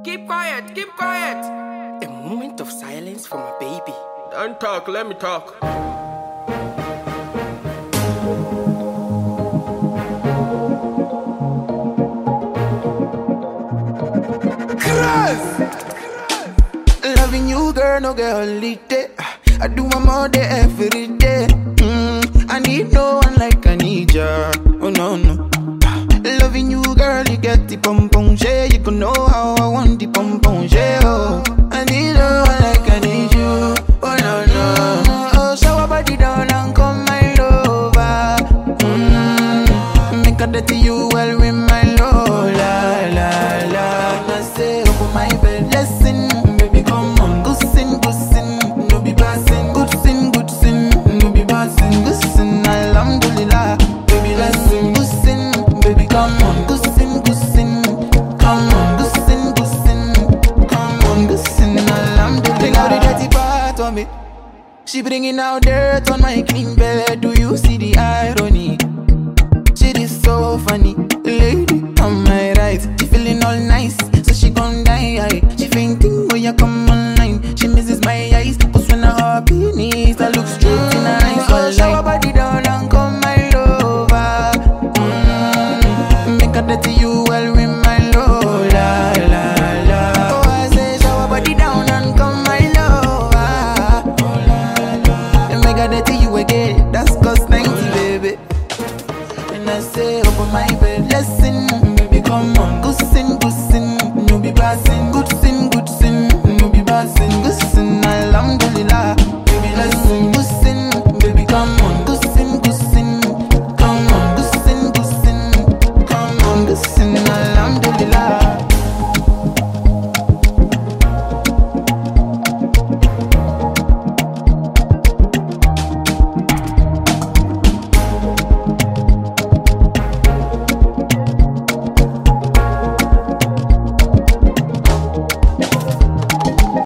Keep quiet, keep quiet. A moment of silence for my baby. Don't talk, let me talk. Loving you, girl, no get holiday. I do my more day every day. I need no one like I need ya. Oh no no. Loving you, girl, you get the pom pom share. You can know how I want the pom pom share. Oh, I need no one like I need you. Oh no no. Oh, shower body down and come my lover. Make a dirty you well with my love. La la la. I say open my bed, listen, baby, come on, go sin, no be passing, good sin, no be passing, good sin, alhamdulillah, baby, listen, good sin, baby, come on, good sin, come on, good sin, come on, good sin, alhamdulillah. Bring out the dirty part of me. She bringing out dirt on my clean bed. Do you see the irony?